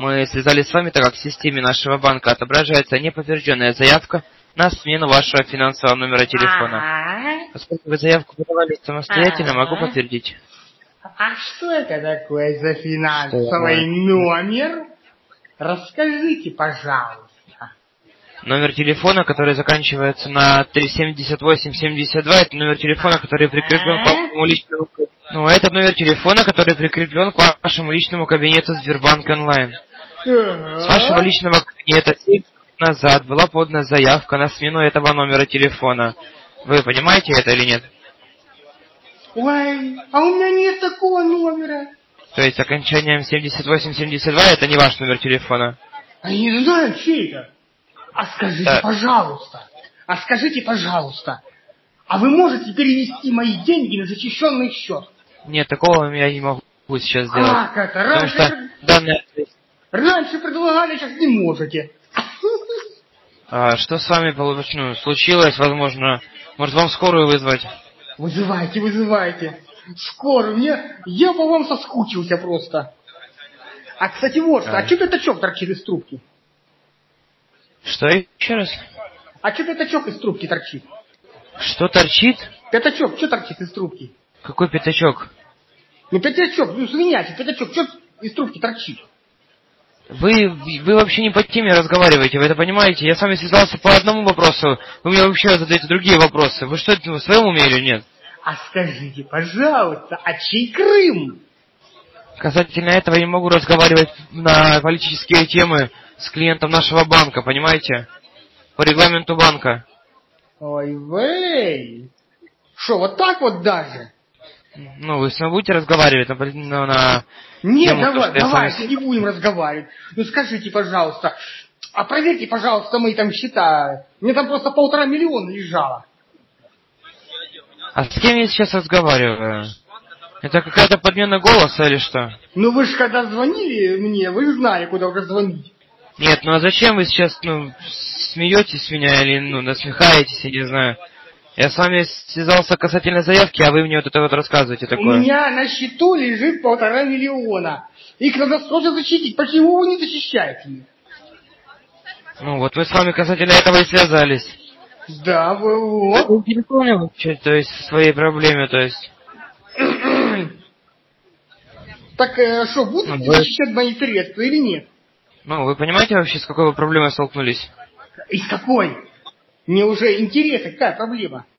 Мы связались с вами, так как в системе нашего банка отображается неподтвержденная заявка на смену вашего финансового номера телефона. Поскольку вы заявку подавали самостоятельно, могу подтвердить. А что это такое за Что финансовый номер? Расскажите, пожалуйста. Номер телефона, который заканчивается на 7872, это номер телефона, который прикреплен к вашему личному... Ну, это номер телефона, который прикреплен к вашему личному кабинету Сбербанк онлайн. С вашего личного кабинета 7 минут назад была подана заявка на смену этого номера телефона. Вы понимаете это или нет? Ой, а у меня нет такого номера. То есть окончанием 7872 это не ваш номер телефона? А я не знаю, чей это. А скажите, пожалуйста, а вы можете перевести мои деньги на защищенный счет? Нет, такого я не могу сейчас сделать. Как это? Потому что данные... Раньше предлагали, сейчас не можете. Что с вами случилось, возможно? Может, вам скорую вызвать? Вызывайте. Скоро я по вам соскучился просто. А, кстати, вот что, а что пятачок торчит из трубки? Что еще раз? А что пятачок из трубки торчит? Что торчит? Пятачок, что торчит из трубки? Какой пятачок? Ну, пятачок, свинячий, пятачок, что из трубки торчит? Вы вообще не по теме разговариваете, вы это понимаете? Я с вами связался по одному вопросу, вы мне вообще задаете другие вопросы. Вы что, в своем уме или нет? А скажите, пожалуйста, а чей Крым? Касательно этого я не могу разговаривать на политические темы с клиентом нашего банка, понимаете? По регламенту банка. Ой, вей! Что, вот так вот даже? Ну, вы с вами будете разговаривать на Нет, тему, давайте не будем разговаривать. Ну, скажите, пожалуйста, а проверьте, пожалуйста, мои там счета. Мне там просто 1,5 миллиона лежало. А с кем я сейчас разговариваю? Это какая-то подмена голоса или что? Ну, вы же когда звонили мне, вы знали, куда уже звонить. Нет, ну а зачем вы сейчас, смеетесь с меня или, насмехаетесь, я не знаю. Я с вами связался касательно заявки, а вы мне вот это вот рассказываете такое. У меня на счету лежит 1,5 миллиона. Их надо срочно защитить. Почему вы не защищаете их? Ну, вот мы с вами касательно этого и связались. Да, вот. Вы не понял вообще, то есть, своей проблеме, то есть. Так что, будете защищать мои средства или нет? Ну, вы понимаете вообще, с какой вы проблемой столкнулись? И с какой? Мне уже интересно, какая проблема?